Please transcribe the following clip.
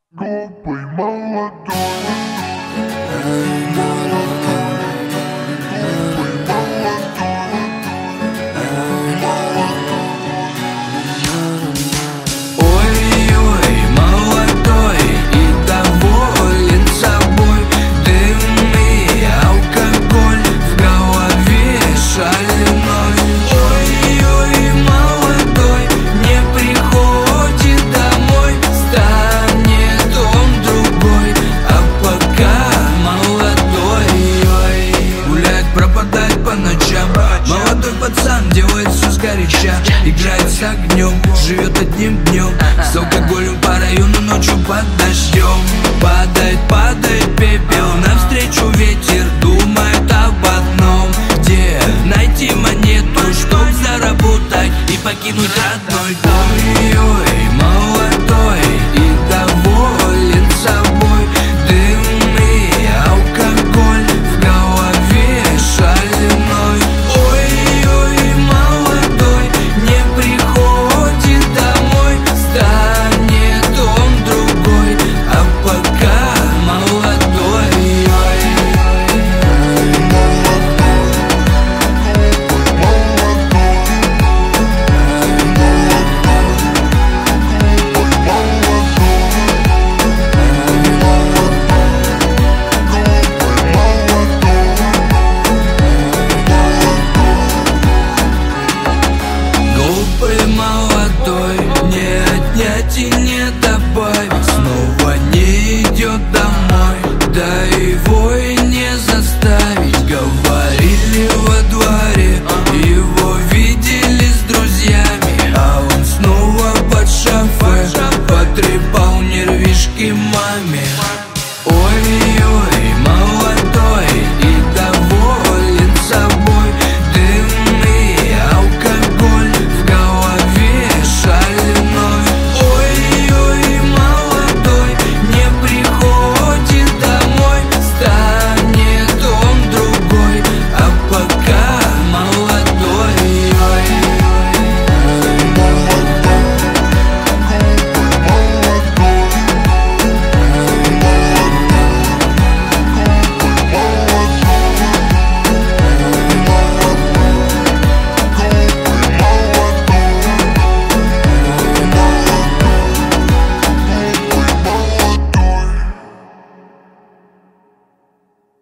Глупый молодой. Молодой пацан делает все сгоряча, играет с огнем, живет одним днем, с алкоголем по району, ночью под дождем. Падает, падает пепел, навстречу ветер думает об одном: где найти монету, чтоб заработать и покинуть родной дом. Ой, молодой и доволен собой, дым и алкоголь в голове шальной. Ой, молодой не приходит домой, станет он другой, а пока молодой. Молодой, не отнять и не добавить, снова не идет домой, да его и не заставить. Говорили во дворе, его видели с друзьями, а он снова под шофе потрепал нервишки маме.